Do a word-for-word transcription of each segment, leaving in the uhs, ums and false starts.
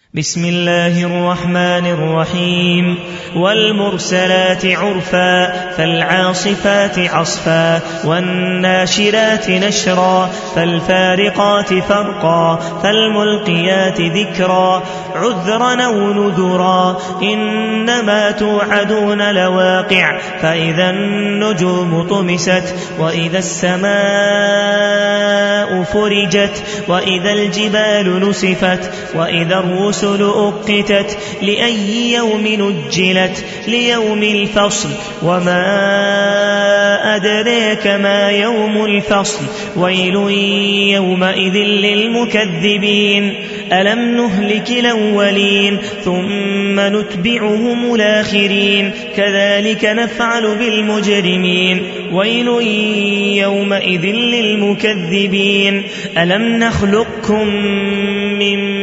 بسم الله الرحمن الرحيم والمرسلات عرفا فالعاصفات عصفا والناشرات نشرا فالفارقات فرقا فالملقيات ذكرا عذرا أو نذرا إنما توعدون لواقع فإذا النجوم طمست وإذا السماء فرجت وإذا الجبال نسفت وإذا الرسل أقتت لأي يوم نجلت ليوم الفصل وما أدريك ما يوم الفصل ويل يومئذ للمكذبين ألم نهلك الأولين ثم نتبعهم الآخرين كذلك نفعل بالمجرمين ويل يومئذ للمكذبين ألم نخلقكم من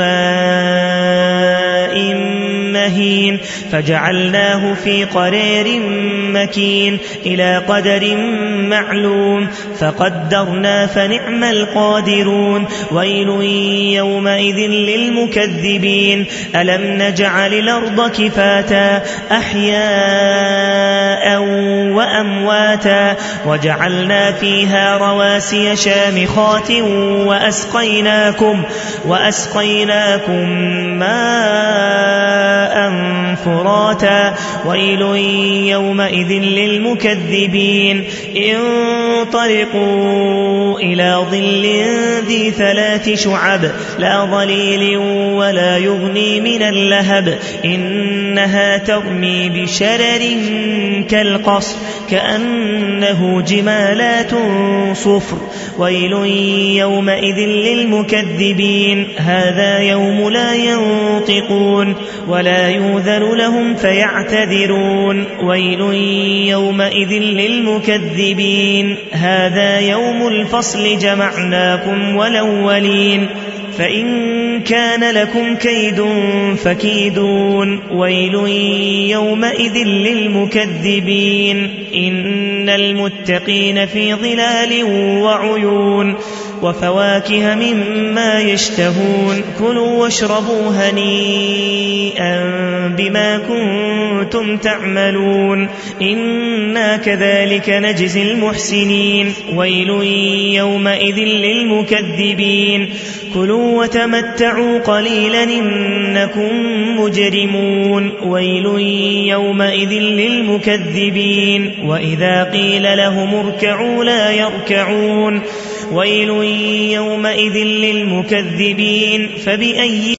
ماء مهين فجعلناه في قرير مكين إلى قدر معلوم فقدرنا فنعم القادرون ويل يومئذ للمكذبين ألم نجعل الأرض كفاتا أحياء وأمواتا وجعلنا فيها رواسي شامخات وأسقيناكم وأسقيناكم ماء فراتا ويل يومئذ للمكذبين انطلقوا إلى ظل ذي ثلاث شعب لا ظليل ولا يغني من اللهب إنها ترمي بشرر كالقصر كأنه جمالات صفر ويل يومئذ للمكذبين هذا يوم لا ينطقون ولا يؤذن لهم فيعتذرون ويل يومئذ للمكذبين هذا يوم الفصل جمعناكم والأولين فإن كان لكم كيد فكيدون ويل يومئذ للمكذبين إن المتقين في ظلال وعيون وفواكه مما يشتهون كلوا واشربوا هنيئا بما كنتم تعملون إنا كذلك نجزي المحسنين ويل يومئذ للمكذبين كلوا وتمتعوا قليلا إنكم مجرمون ويل يومئذ للمكذبين وإذا قيل لهم اركعوا لا يركعون ويل يومئذ للمكذبين فبأي